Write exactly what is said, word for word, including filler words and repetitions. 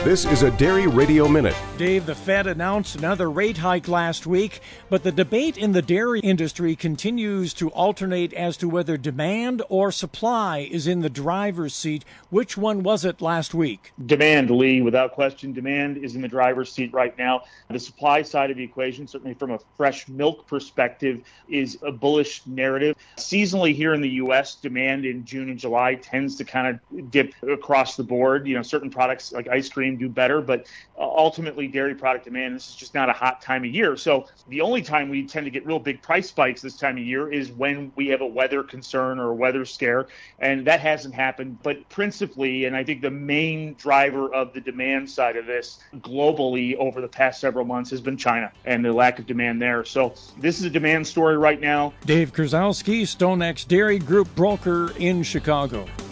This is a Dairy Radio Minute. Dave, the Fed announced another rate hike last week, but the debate in the dairy industry continues to alternate as to whether demand or supply is in the driver's seat. Which one was it last week? Demand, Lee, without question. Demand is in the driver's seat right now. The supply side of the equation, certainly from a fresh milk perspective, is a bullish narrative. Seasonally here in the U S, demand in June and July tends to kind of dip across the board. You know, certain products like ice cream do better, but ultimately dairy product demand, this is just not a hot time of year. So the only time we tend to get real big price spikes this time of year is when we have a weather concern or a weather scare, and that hasn't happened. But principally, and I think the main driver of the demand side of this globally over the past several months has been China and the lack of demand there. So this is a demand story right now. Dave Krasowski, StoneX Dairy Group broker in Chicago.